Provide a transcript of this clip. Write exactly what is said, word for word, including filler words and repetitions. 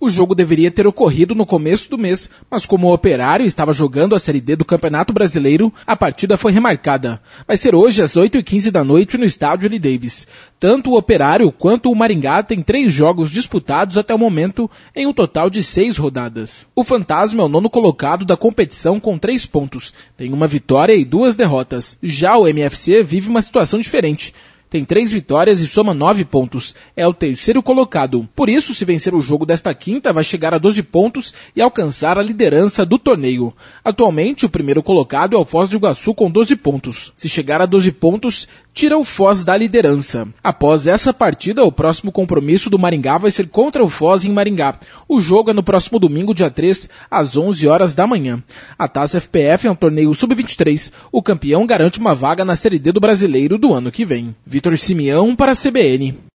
O jogo deveria ter ocorrido no começo do mês, mas como o Operário estava jogando a Série D do Campeonato Brasileiro, a partida foi remarcada. Vai ser hoje às oito e quinze da noite no estádio Eli Davis. Tanto o Operário quanto o Maringá têm três jogos disputados até o momento, em um total de seis rodadas. O Fantasma é o nono colocado da competição com três pontos, tem uma vitória e duas derrotas. Já o M F C vive uma situação diferente. Tem três vitórias e soma nove pontos. É o terceiro colocado. Por isso, se vencer o jogo desta quinta, vai chegar a doze pontos e alcançar a liderança do torneio. Atualmente, o primeiro colocado é o Foz do Iguaçu com doze pontos. Se chegar a doze pontos, tira o Foz da liderança. Após essa partida, o próximo compromisso do Maringá vai ser contra o Foz em Maringá. O jogo é no próximo domingo, dia três, às onze horas da manhã. A Taça F P F é um torneio sub vinte e três. O campeão garante uma vaga na Série D do Brasileiro do ano que vem. Vitor Simeão para a C B N.